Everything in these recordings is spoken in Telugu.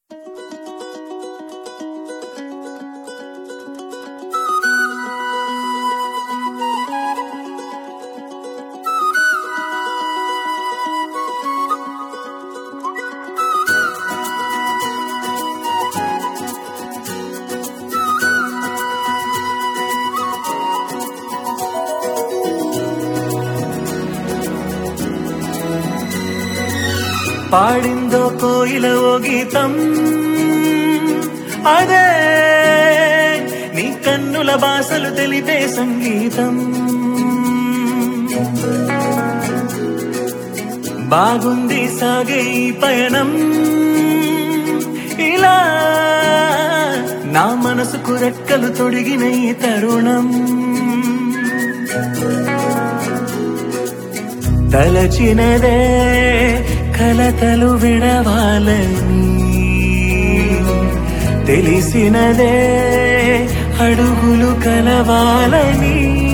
పాడిందో కోయిల ఓ గీతం, అదే నీ కన్నుల భాషలు తెలిపే సంగీతం. బాగుంది సాగే ఈ పయనం, ఇలా నా మనసుకు రెక్కలు తొడిగిన ఈ తరుణం. తలచినదే కలతలు విడవాలని, తెలిసినదే అడుగులు కలవాలని.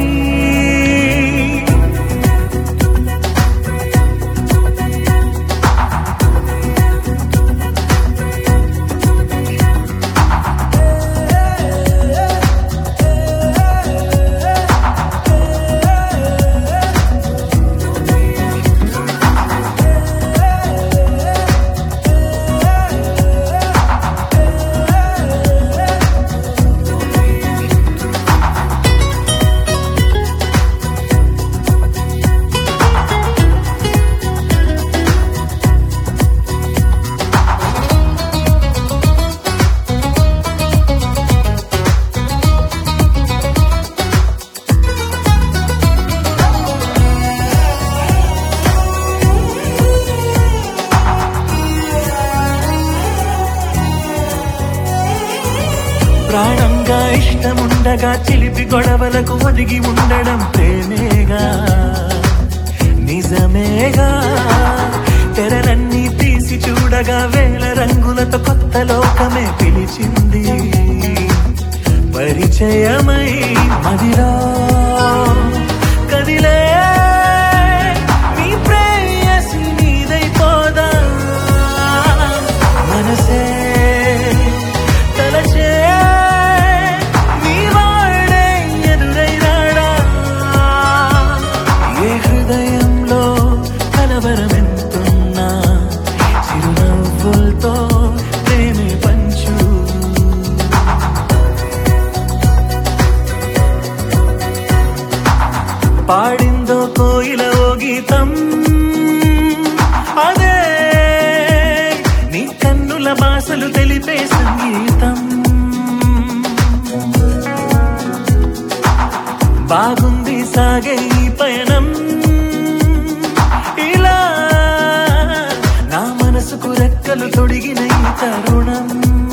ప్రాణంగా ఇష్టముండగా చిలిపి గొడవలకు ఒదిగి ఉండడం ప్రేమేగా, నిజమేగా. తెరలన్నీ తీసి చూడగా వేల రంగులతో కొత్త లోకమే పిలిచింది. పరిచయమై మదిలో కదిలే నీ ప్రేయసి నీదైపోదా, మనసే తలచే కలవరమెంతున్నా చిరునవ్వులతో ప్రేమే పంచు. పాడిందో కోయిల ఓ గీతం, అదే నీ కన్నుల భాషలు తెలిపే సంగీతం. బాగుంది సాగే ఈ పయనం, ఇలా నా మనసుకు రెక్కలు తొడిగిన ఈ తరుణం.